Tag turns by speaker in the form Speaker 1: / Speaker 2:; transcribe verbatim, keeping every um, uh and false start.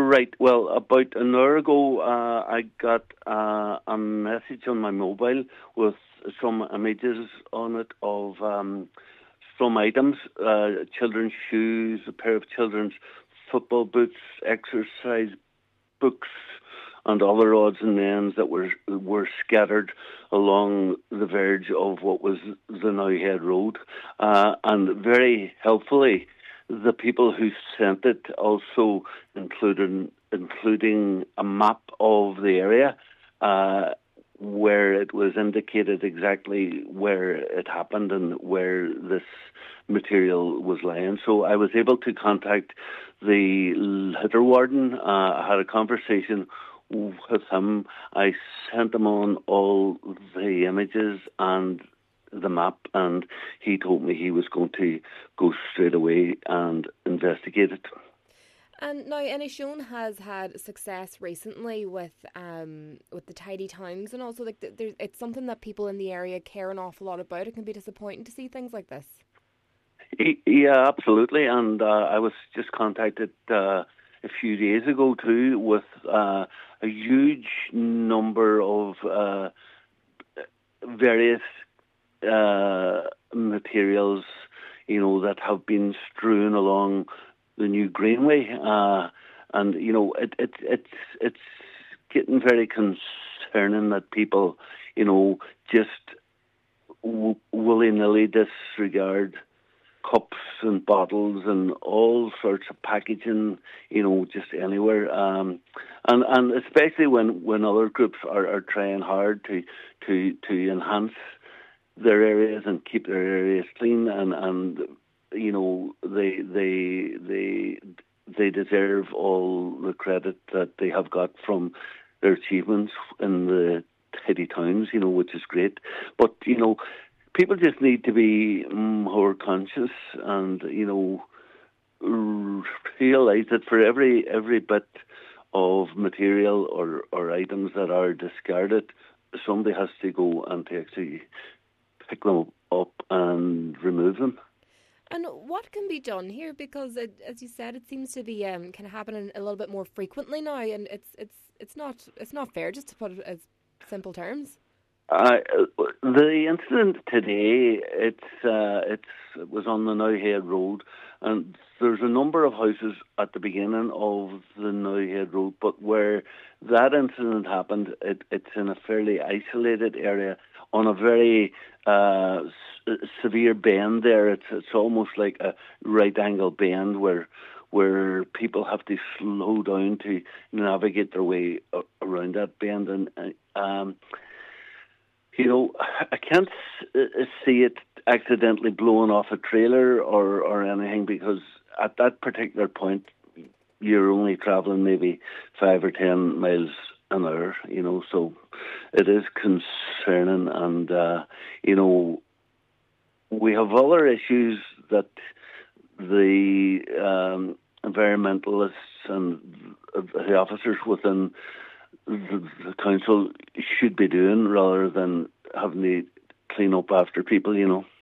Speaker 1: Right. Well, about an hour ago, uh, I got uh, a message on my mobile with some images on it of um, some items, uh, children's shoes, a pair of children's football boots, exercise books, and other odds and ends that were were scattered along the verge of what was the Nowhead Road. Uh, and very helpfully, the people who sent it also included including a map of the area uh, where it was indicated exactly where it happened and where this material was lying. So I was able to contact the litter warden. Uh, I had a conversation with him. I sent him on all the images and the map, and he told me he was going to go straight away and investigate it.
Speaker 2: And now, Inishowen has had success recently with um with the tidy towns, and also like there's it's something that people in the area care an awful lot about. It can be disappointing to see things like this.
Speaker 1: Yeah, absolutely. And uh, I was just contacted uh, a few days ago too with uh, a huge number of uh, various uh, materials, you know, that have been strewn along the new Greenway, uh, and you know, it, it it's it's getting very concerning that people, you know, just w- willy nilly disregard cups and bottles and all sorts of packaging, you know, just anywhere. Um, and and especially when, when other groups are, are trying hard to to to enhance their areas and keep their areas clean, and, and you know, they they they they deserve all the credit that they have got from their achievements in the tidy towns, you know, which is great. But you know, people just need to be more conscious and, you know, realise that for every every bit of material or, or items that are discarded, somebody has to go and to actually pick them up and remove them.
Speaker 2: And what can be done here? Because, it, as you said, it seems to be um, kind of happening a little bit more frequently now, and it's it's it's not it's not fair, just to put it as simple terms.
Speaker 1: Uh, the incident today, it's uh, it's it was on the Nowhead Road, and there's a number of houses at the beginning of the Nowhead Road, but where that incident happened, it, it's in a fairly isolated area on a very uh, s- severe bend there. It's it's almost like a right angle bend where where people have to slow down to navigate their way around that bend, and um. You know, I can't see it accidentally blowing off a trailer or, or anything, because at that particular point, you're only travelling maybe five or ten miles an hour, you know, so it is concerning. And, uh, you know, we have other issues that the um, environmentalists and the officers within the, the council should be doing, rather than having to clean up after people, you know.